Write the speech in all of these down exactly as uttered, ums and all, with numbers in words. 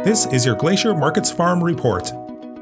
This is your Glacier Markets Farm Report.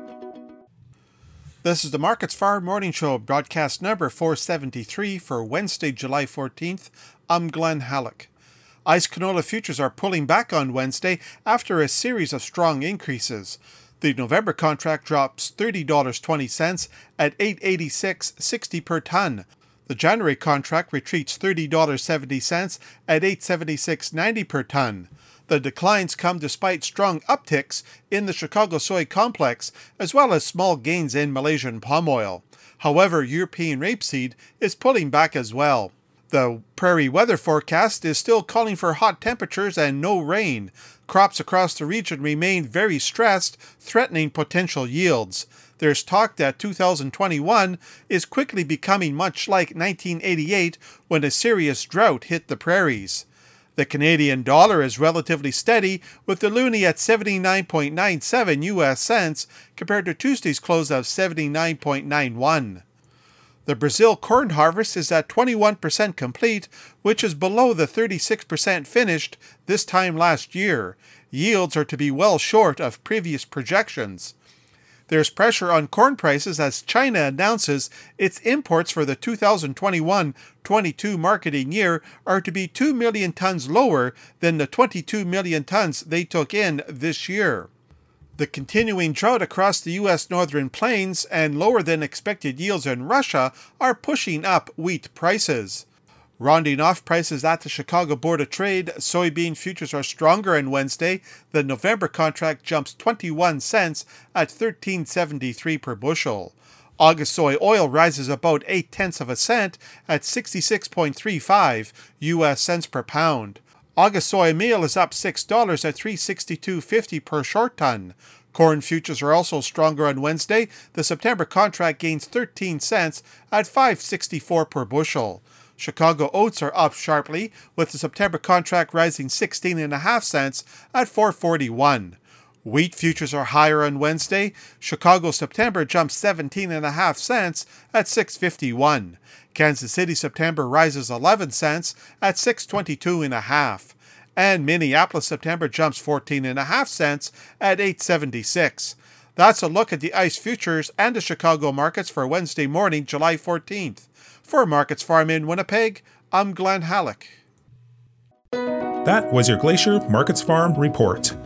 This is the Markets Farm Morning Show, broadcast number four seventy-three for Wednesday, July fourteenth. I'm Glenn Halleck. Ice canola futures are pulling back on Wednesday after a series of strong increases. The November contract drops thirty dollars and twenty cents at eight eighty-six sixty per ton. The January contract retreats thirty dollars and seventy cents at eight seventy-six ninety per ton. The declines come despite strong upticks in the Chicago soy complex, as well as small gains in Malaysian palm oil. However, European rapeseed is pulling back as well. The prairie weather forecast is still calling for hot temperatures and no rain. Crops across the region remain very stressed, threatening potential yields. There's talk that two thousand twenty-one is quickly becoming much like nineteen eighty-eight, when a serious drought hit the prairies. The Canadian dollar is relatively steady, with the loonie at seventy-nine point nine seven U S cents compared to Tuesday's close of seventy-nine point nine one. The Brazil corn harvest is at twenty-one percent complete, which is below the thirty-six percent finished this time last year. Yields are to be well short of previous projections. There's pressure on corn prices as China announces its imports for the two thousand twenty-one twenty-two marketing year are to be two million tons lower than the twenty-two million tons they took in this year. The continuing drought across the U S northern plains and lower than expected yields in Russia are pushing up wheat prices. Rounding off prices at the Chicago Board of Trade, soybean futures are stronger on Wednesday. The November contract jumps twenty-one cents at thirteen seventy-three per bushel. August soy oil rises about eight tenths of a cent at sixty-six point three five U S cents per pound. August soy meal is up six dollars at three sixty-two fifty per short ton. Corn futures are also stronger on Wednesday. The September contract gains thirteen cents at five sixty-four per bushel. Chicago oats are up sharply, with the September contract rising sixteen and a half cents at four forty-one. Wheat futures are higher on Wednesday. Chicago September jumps seventeen and a half cents at six fifty-one. Kansas City September rises eleven cents at six twenty-two and a half. And Minneapolis September jumps fourteen and a half cents at eight seventy-six. That's a look at the ICE futures and the Chicago markets for Wednesday morning, July fourteenth. For Markets Farm in Winnipeg, I'm Glenn Halleck. That was your Glacier Markets Farm Report.